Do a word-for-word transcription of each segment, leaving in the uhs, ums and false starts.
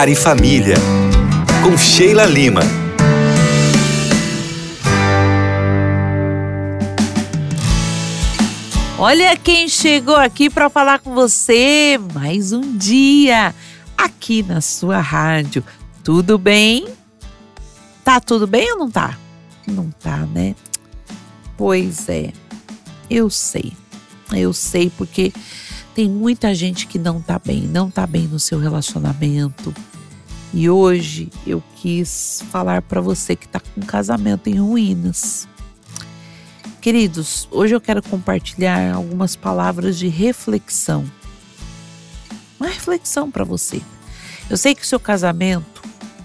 Lar e Família, com Sheila Lima. Olha quem chegou aqui para falar com você mais um dia aqui na sua rádio. Tudo bem? Tá tudo bem ou não tá? Não tá, né? Pois é, eu sei. Eu sei porque tem muita gente que não tá bem, não tá bem no seu relacionamento. E hoje eu quis falar para você que tá com um casamento em ruínas. Queridos, hoje eu quero compartilhar algumas palavras de reflexão. Uma reflexão para você. Eu sei que o seu casamento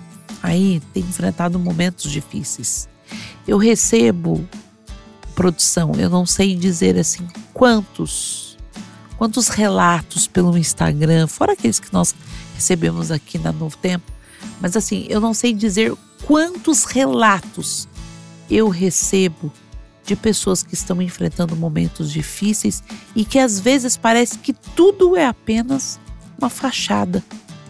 aí tem enfrentado momentos difíceis. Eu recebo produção, eu não sei dizer assim quantos, quantos relatos pelo Instagram, fora aqueles que nós recebemos aqui na Novo Tempo, mas assim, eu não sei dizer quantos relatos eu recebo de pessoas que estão enfrentando momentos difíceis e que às vezes parece que tudo é apenas uma fachada,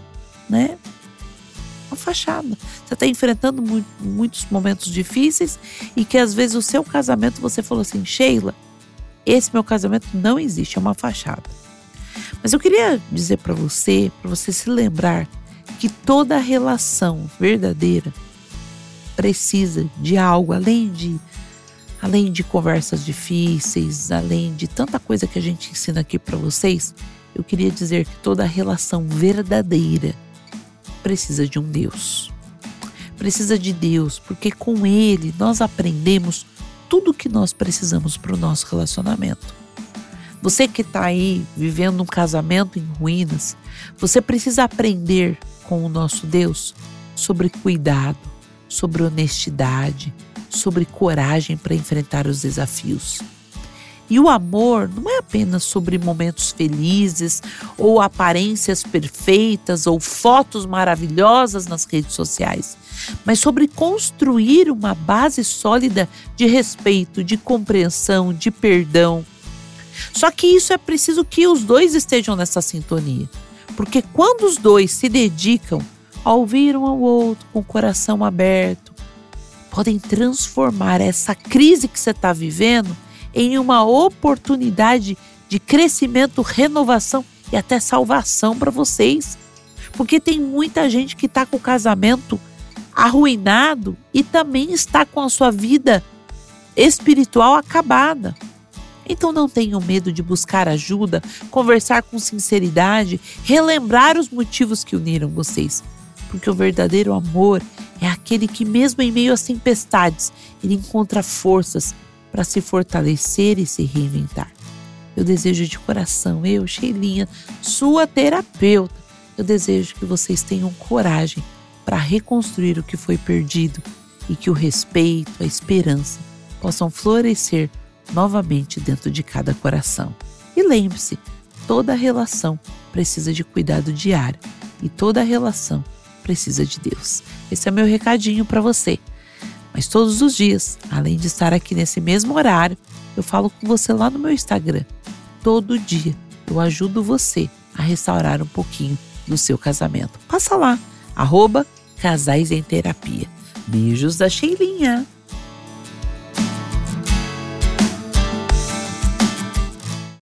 né? Uma fachada. Você está enfrentando mu- muitos momentos difíceis e que às vezes o seu casamento, você falou assim, Sheila, esse meu casamento não existe, é uma fachada. Mas eu queria dizer para você, para você se lembrar que toda relação verdadeira precisa de algo além de Além de conversas difíceis, além de tanta coisa que a gente ensina aqui para vocês, eu queria dizer que toda relação verdadeira precisa de um Deus. Precisa de Deus, porque com Ele nós aprendemos tudo o que nós precisamos para o nosso relacionamento. Você que está aí vivendo um casamento em ruínas, você precisa aprender com o nosso Deus sobre cuidado, sobre honestidade, sobre coragem para enfrentar os desafios. E o amor não é apenas sobre momentos felizes ou aparências perfeitas ou fotos maravilhosas nas redes sociais, mas sobre construir uma base sólida de respeito, de compreensão, de perdão. Só que isso é preciso que os dois estejam nessa sintonia, porque quando os dois se dedicam a ouvir um ao outro com o coração aberto, podem transformar essa crise que você está vivendo em uma oportunidade de crescimento, renovação e até salvação para vocês. Porque tem muita gente que está com o casamento arruinado e também está com a sua vida espiritual acabada. Então não tenham medo de buscar ajuda, conversar com sinceridade, relembrar os motivos que uniram vocês. Porque o verdadeiro amor é aquele que mesmo em meio às tempestades, ele encontra forças para se fortalecer e se reinventar. Eu desejo de coração, eu, Sheilinha, sua terapeuta, eu desejo que vocês tenham coragem para reconstruir o que foi perdido e que o respeito, a esperança possam florescer novamente dentro de cada coração. E lembre-se, toda relação precisa de cuidado diário e toda relação precisa de Deus. Esse é meu recadinho para você. Mas todos os dias, além de estar aqui nesse mesmo horário, eu falo com você lá no meu Instagram. Todo dia eu ajudo você a restaurar um pouquinho do seu casamento. Passa lá, arroba Casais em Terapia. Beijos da Sheilinha.